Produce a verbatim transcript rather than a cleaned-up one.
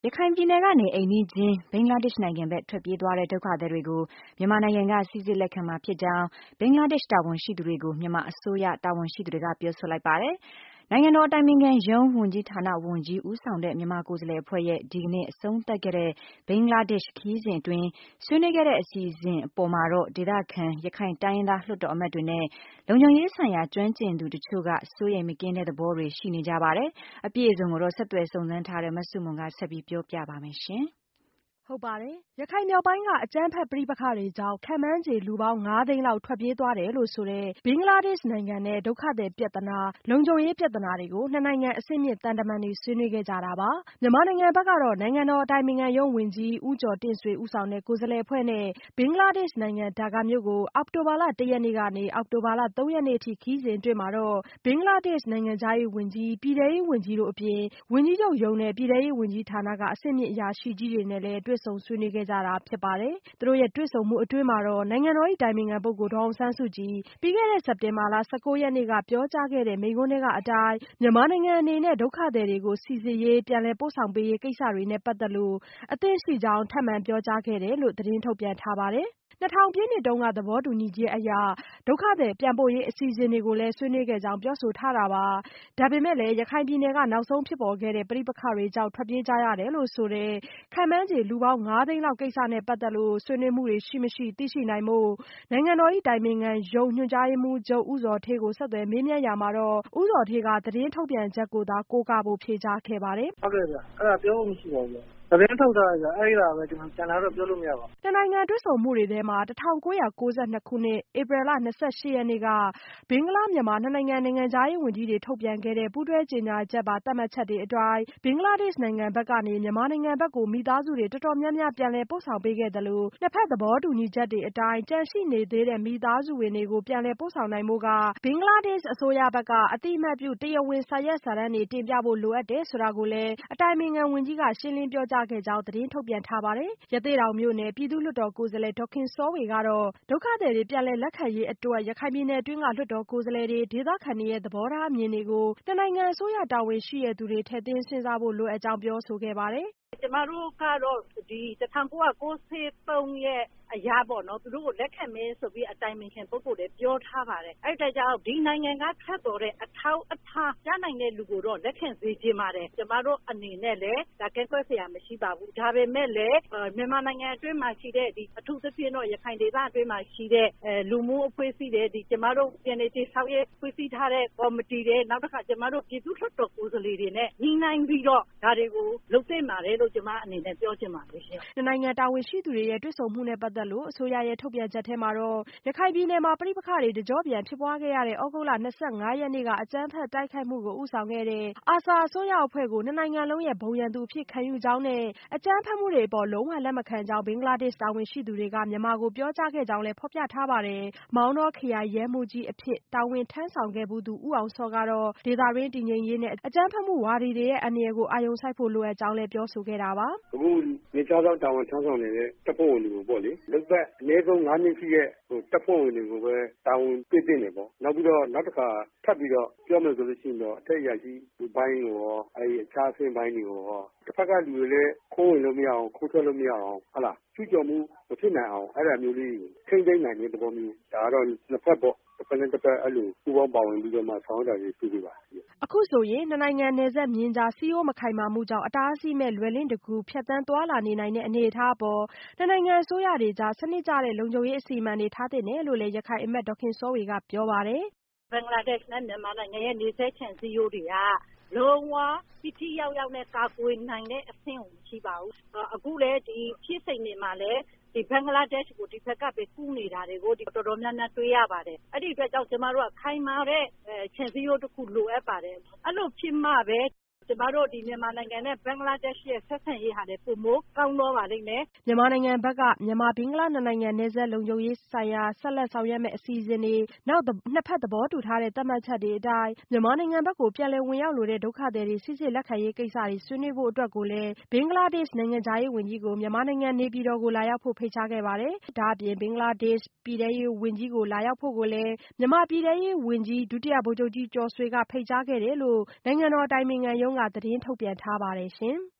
ရခိုင်ပြည်နယ်ကနေအိမ်နီးချင်းဘင်္ဂလားဒေ့ရှ်နိုင်ငံဘက်ထွက်ပြေးသွားတဲ့ဒုက္ခသည်တွေကိုမြန်မာနိုင်ငံကစိစစ်လက်ခံမှာဖြစ်ကြောင်းဘင်္ဂလားဒေ့ရှ်တာဝန်ရှိသူတွေကိုမြန်မာအစိုးရတာဝန်ရှိသူတွေကပြောဆိုလိုက်ပါတယ်။ နိုင်ငံတော်အတိုင်ပင်ခံရုံးဝန်ကြီးဌာနဝန်ကြီးဦးဆောင်တဲ့မြန်မာကိုယ်စားလှယ်အဖွဲ့ရဲ့ဒီကနေ့အဆုံးသတ်ခဲ့တဲ့ဘင်္ဂလားဒေ့ရှ်ခရီးစဉ်အတွင်းဆွေးနွေးခဲ့တဲ့အစီအစဉ်အပေါ်မှာတော့ဒေသခံရခိုင်တိုင်းရင်းသားလွှတ်တော်အမတ်တွေနဲ့လုံခြုံရေးဆိုင်ရာကျွမ်းကျင်သူတချို့ကစိုးရိမ်မကင်းတဲ့သဘောတွေရှိနေကြပါတယ်။အပြည့်အစုံကိုတော့ဆက်သွယ်စုံစမ်းထားတဲ့မဆုမွန်ကဆက်ပြီးပြောပြပါမယ်ရှင်။ဟုတ်ပါတယ်။ရခိုင်မြောက်ပိုင်းကအကြမ်းဖက်ပဋိပက္ခတွေကြောင့်ခန့်မှန်းခြေလူပေါင်းငါးသိန်းလောက်ထွက်ပြေးသွားတယ်လို့ဆိုတဲ့ဘင်္ဂလားဒေ့ရှ်နိုင်ငံနဲ့ဒုက္ခသည်ပြဿနာလုံခြုံရေးပြဿနာတွေကိုနှစ်နိုင်ငံအဆင့်မြင့်သံတမန်တွေဆွေးနွေးခဲ့ကြတာပါ။မြန်မာနိုင်ငံဘက်ကတော့နိုင်ငံတော်အတိုင်ပင်ခံရုံးဝန်ကြီးဦးကျော်တင့်ဆွေဦးဆောင်တဲ့ကိုယ်စားလှယ်အဖွဲ့နဲ့ဘင်္ဂလားဒေ့ရှ်နိုင်ငံဒါကာမြို့ကိုအောက်တိုဘာလတစ်ရက်နေ့ကနေအောက်တိုဘာလသုံးရက်နေ့အထိခရီးစဉ်အတွင်းမှာတော့ဘင်္ဂလားဒေ့ရှ်နိုင်ငံခြားရေးဝန်ကြီးပြည်ထဲရေးဝန်ကြီးတို့အပြင်ဝန်ကြီးချုပ်ရုံးနဲ့ပြည်ထဲရေးဝန်ကြီးဌာနကအဆင့်မြင့်အရာရှိကြီးတွေနဲ့လည်းတွေ့ဆုံဆွေးနွေးခဲ့ကြတာဖြစ်ပါတယ်။သူတို့ရဲ့တွေ့ဆုံမှုအတွင်းမှာတော့နိုင်ငံတော်၏အတိုင်ပင်ခံပုဂ္ဂိုလ်ဒေါ်အောင်ဆန်းစုကြည်ပြီးခဲ့တဲ့စက်တင်ဘာလ၁၉ရက်နေ့ကပြောကြားခဲ့တဲ့မိန့်ခွန်းထဲကအတိုင်းမြန်မာနိုင်ငံအနေနဲ့ဒုက္ခသည်တွေကိုစိစစ်ရေးပြန်လည်ပို့ဆောင်ပေးရေးကိစ္စတွေနဲ့ပတ်သက်လို့အသင့်ရှိကြောင်းထပ်မံပြောကြားခဲ့တယ်လို့သတင်းထုတ်ပြန်ထားပါတယ်။နှစ်ထောင်ပြည့်နှစ်တုန်းကသဘောတူညီချက်အရဒုက္ခသည်ပြန်ပို့ရေးအစီအစဉ်တွေကိုလည်းဆွေးနွေးခဲ့ကြောင်းပြောဆိုထားတာပါ။ဒါပေမဲ့လည်းရခိုင်ပြည်နယ်ကနောက်ဆုံးဖြစ်ပေါ်ခဲ့တဲ့ပဋိပက္ခတွေကြောင့်ထွက်ပြေးကြရတယ်လို့ဆိုတဲ့ခန့်မှန်းခြေလူပေါင်းငါးသိန်းလောက်ကိစ္စနဲ့ပတ်သက်လို့ဆွေးနွေးမှုတွေရှိမရှိသိရှိနိုင်ဖို့နိုင်ငံတော်၏အတိုင်ပင်ခံရုံးညွှန်ကြားရေးမှူးချုပ်ဦးဇော်ဌေးကိုဆက်သွယ်မေးမြန်းရာမှာတော့ဦးဇော်ဌေးကသတင်းထုတ်ပြန်ချက်ကိုသာကိုးကားဖို့ဖြေကြားခဲ့ပါတယ်။ "ဟုတ်ကဲ့ဗျ။အဲ့ဒါပြောဖို့မရှိပါဘူးဗျ။သတင်းထုတ်ထားတယ်ဗျ။အဲ့ဒါပဲကျန်တာတော့ပြောလို့မရပါဘူး။နှစ်နိုင်ငံတွေ့ဆုံမှုတွေထဲမှာ၁၉၉၂ခုနှစ်ဧပြီလ၂၈ရက်နေ့ကဘင်္ဂလားမြန်မာနှစ်နိုင်ငံနိုင်ငံခြားရေးဝန်ကြီးတွေထုတ်ပြန်ခဲ့တဲ့ပူးတွဲကြေညာချက်ပါသတ်မှတ်ချက်တွေအတိုင်းဘင်္ဂလားဒေ့ရှ်နိုင်ငံဘက်ကနေမြန်မာနိုင်ငံဘက်ကိုမိသားစုတွေတော်တော်များများပြန်လည်ပို့ဆောင်ပေးခဲ့သလိုနှစ်ဖက်သဘောတူညီချက်တွေအတိုင်းကျန်ရှိနေသေးတဲ့မိသားစုဝင်တွေကိုပြန်လည်ပို့ဆောင်နိုင်ဖို့ကဘင်္ဂလားဒေ့ရှ်အစိုးရဘက်ကအသိအမှတ်ပြုတရားဝင်စာရွက်စာတမ်းတွေတင်ပြဖို့လိုအပ်တယ်ဆိုတာကိုလည်းအတိုင်ပင်ခံဝန်ကြီးကရှင်းလင်းပြောကြားခဲ့ကြောင်းသတင်းထုတ်ပြန်ထားပါတယ်။ရသေ့တောင်မြို့နယ်ပြည်သူ့လွှတ်တော်ကိုယ်စားလှယ်ဒေါ်ခင်စောဝေကတော့ဒုက္ခသည်တွေပြန်လည်လက်ခံရေးအတွက်ရခိုင်ပြည်နယ်အတွင်းကလွှတ်တော်ကိုယ်စားလှယ်တွေဒေသခံတွေရဲ့သဘောထားအမြင်တွေကိုနှစ်နိုင်ငံအစိုးရတာဝန်ရှိသူတွေထည့်သွင်းစဉ်းစားဖို့လိုအပ်ကြောင်းပြောဆိုခဲ့ပါတယ်။ "ကျမတို့ကတော့ဒီ၁၉၉၃ရဲ့အရာပေါ့နော်သူတို့ကိုလက်ခံမယ်ဆိုပြီးအတိုင်ပင်ခံပုဂ္ဂိုလ်လည်းပြောထားပါတယ်။အဲ့ဒါကြောင့်ဒီနိုင်ငံကထွက်တော်တဲ့အထောက်အထားရနိုင်တဲ့လူကိုတော့လက်ခံစေချင်ပါတယ်။ကျမတို့အနေနဲ့လည်းဒါကန့်ကွက်စရာမရှိပါဘူး။ဒါပေမဲ့လည်းမြန်မာနိုင်ငံအတွင်းမှာရှိတဲ့ဒီအထူးသဖြင့်တော့ရခိုင်ဒေသအတွင်းမှာရှိတဲ့လူမှုအဖွဲ့အစည်းတွေဒီကျမတို့ပြည်내တိဆောက်ရေးဖွဲ့စည်းထားတဲ့ကော်မတီတွေနောက်တစ်ခါကျမတို့ပြည်သူ့လွှတ်တော်ကိုယ်စားလှယ်တွေနဲ့ညှိနှိုင်းပြီးတော့ဒါတွေကိုလုပ်သင့်ပါတယ်လို့ကျမအနေနဲ့ပြောချင်ပါတယ်ရှင်။နှစ်နိုင်ငံတာဝန်ရှိသူတွေရဲ့တွေ့ဆုံမှုနဲ့ပတ်သက်လို့အစိုးရရဲ့ထုတ်ပြန်ချက်ထဲမှာတော့ရခိုင်ပြည်နယ်မှာပဋိပက္ခတွေတကျော့ပြန်ဖြစ်ပွားခဲ့ရတဲ့သြဂုတ်လ၂၅ရက်နေ့ကအကြမ်းဖက်တိုက်ခိုက်မှုကိုဦးဆောင်ခဲ့တဲ့ အာဆာအစိုးရအဖွဲ့ကိုနှစ်နိုင်ငံလုံးရဲ့ဘုံရန်သူအဖြစ်ခံယူကြောင်းနဲ့အကြမ်းဖက်မှုတွေအပေါ်လုံးဝလက်မခံကြောင်းဘင်္ဂလားဒေ့ရှ်တာဝန်ရှိသူတွေကမြန်မာကိုပြောကြားခဲ့ကြောင်းလည်းဖော်ပြထားပါတယ်။မောင်တောခရိုင်ရဲမှူးကြီးအဖြစ်တာဝန်ထမ်းဆောင်ခဲ့ဖူးသူဦးအောင်စောကတော့ဒေသတွင်းတည်ငြိမ်ရေးနဲ့အကြမ်းဖက်မှုဝါဒီတွေရဲ့အန္တရာယ်ကိုအာရုံစိုက်ဖို့လိုအပ်ကြောင်းလည်းပြောဆိုခဲ့တာပါ။အခုမြေခြားသောတာဝန်ထမ်းဆောင်နေတဲ့တပ်ဖွဲ့ဝင်တွေကိုပေါ့လေလုပ်သက်အနည်းဆုံးငါးနှစ်ရှိတဲ့တပ်ဖွဲ့ဝင်တွေကိုပဲတာဝန်ပေးသင့်တယ်ပေါ့။နောက်ပြီးတော့နောက်တစ်ခါထပ်ပြီးတော့ပြောမယ်ဆိုလို့ရှိရင်တော့အထက်အရာရှိပိုင်းကိုရောအဲဒီအခြားအဆင့်ပိုင်းတွေကိုရောတစ်ဖက်ကလူတွေလည်းခိုးဝင်လို့မရအောင်ခိုးထွက်လို့မရအောင်ဟုတ်လားကျူးကျော်မှုမဖြစ်နိုင်အောင်အဲ့ဒါမျိုးလေးကိုထိမ့်သိမ့်နိုင်တဲ့သဘောမျိုးဒါကတော့နှစ်ဖက်ပေါ့တစ်ဖက်နဲ့တစ်ဖက်အဲ့လိုပူးပေါင်းပါဝင်ပြီးတော့မှဆောင်းတာတွေပြုလုပ်ပါအခုဆိုရင်နှစ်နိုင်ငံနယ်စပ်မြင်းကြားစီးရိုးမခိုင်မာမှုကြောင့်အတားအဆီးမဲ့လွယ်လင့်တကူဖြတ်တန်းသွားလာနေနိုင်တဲ့အနေအထားအပေါ်နှစ်နိုင်ငံအစိုးရတွေကြားစနစ်ကျတဲ့လုံခြုံရေးအစီအမံတွေထားသင့်တယ်လို့လည်းရခိုင်အမတ်ဒေါ်ခင်စောဝေကပြောပါတယ်။ဘင်္ဂလားဒေ့ရှ်နဲ့မြန်မာနိုင်ငံရဲ့နယ်စပ်ခြံစည်းရိုးတွေကလုံးဝထိထိရောက်ရောက်နဲ့ကာကွယ်နိုင်တဲ့အဆင့်ကိုမရှိပါဘူး။အခုလည်းဒီဖြစ်စဉ်တွေမှာလည်းဒီဘင်္ဂလားဒေ့ရှ်ကိုဒီဘက်ကပဲကူးနေတာတွေကိုဒီတော်တော်များများတွေ့ရပါတယ်။အဲ့ဒီအတွက်ကြောင့်ကျမတို့ကခိုင်မာတဲ့ခြံစည်းရိုးတစ်ခုလိုအပ်ပါတယ်။အဲ့လိုဖြစ်မှပဲကျမတို့ဒီမြန်မာနိုင်ငံနဲ့ဘင်္ဂလားဒေ့ရှ်ရဲ့ဆက်ဆံရေးဟာလည်းပုံမိုးကောင်းတော့ပါလိမ့်မယ်။မြန်မာနိုင်ငံဘက်ကမြန်မာဘင်္ဂလားနှစ်နိုင်ငံနယ်စပ်လုံခြုံရေးဆိုင်ရာဆက်လက်ဆောင်ရွက်မယ့်အစီအစဉ်တွေနောက်နှစ်ဖက်သဘောတူထားတဲ့သတ်မှတ်ချက်တွေအတိုင်းမြန်မာနိုင်ငံဘက်ကိုပြန်လည်ဝင်ရောက်လိုတဲ့ဒုက္ခသည်တွေစိစစ်လက်ခံရေးကိစ္စတွေဆွေးနွေးဖို့အတွက်ကိုလည်းဘင်္ဂလားဒေ့ရှ်နိုင်ငံခြားရေးဝန်ကြီးကိုမြန်မာနိုင်ငံနေပြည်တော်ကိုလာရောက်ဖို့ဖိတ်ကြားခဲ့ပါတယ်။ဒါ့အပြင်ဘင်္ဂလားဒေ့ရှ်ပြည်ထဲရေးဝန်ကြီးကိုလာရောက်ဖို့ကိုလည်းမြန်မာပြည်ထဲရေးဝန်ကြီးဒုတိယဗိုလ်ချုပ်ကြီးကျော်ဆွေကဖိတ်ကြားခဲ့တယ်လို့နိုင်ငံတော်အတိုင်ပင်ခံရုံးကသတင်းထုတ်ပြန်ထားပါတယ်ရှင်။